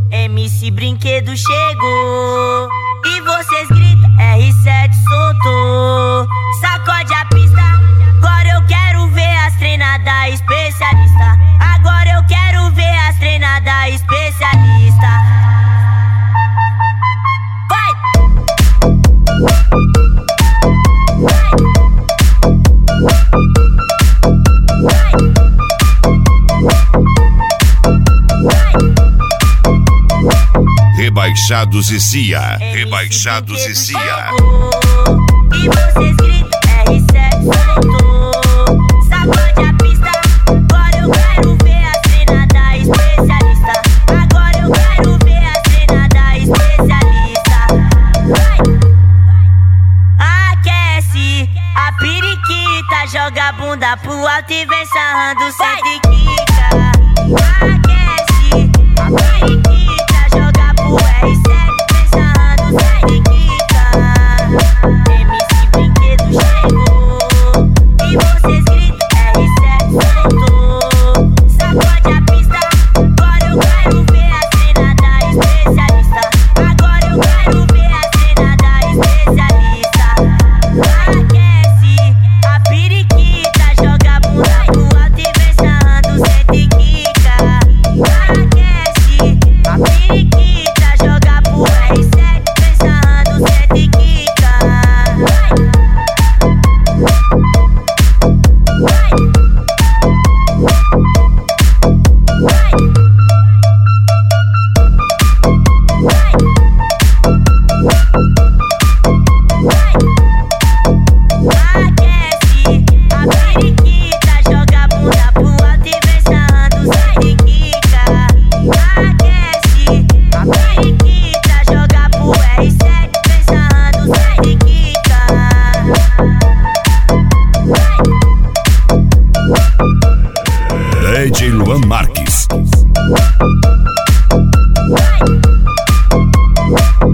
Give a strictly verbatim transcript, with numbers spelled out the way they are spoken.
M C Brinquedo chegou e vocês gritam R sete soltou. Sacode a pista, agora eu quero ver as treinadas especialista. Agora eu quero ver as treinadas especialista. Vai! Rebaixados e Cia, Rebaixados e Cia. E vocês gritam R sete soltou. Sacode a pista, agora eu quero ver as treinadas especialista. Agora eu quero ver as treinadas especialista. Aquece a periquita, joga a bunda pro alto e vem sarrando, senta e quica. Aquece a periquita, joga pro R sete, vem sarrando, senta e quica. M C Brinquedo chegou e vocês gritam R sete soltou. Sacode a pista, agora eu quero ver as treinadas especialista. Agora eu quero ver as treinadas especialista. Aquece a periquita, joga a bunda pro alto e vem sarrando, senta e quica. Aquece a periquita, joga pro R sete, vem sarrando, senta e quica. Aquece a periquita, joga a bunda pro alto e vem sarrando, senta e quica. Aquece a periquita, joga pro R sete, vem sarrando, senta e quica. D J Luan Marques. Vai!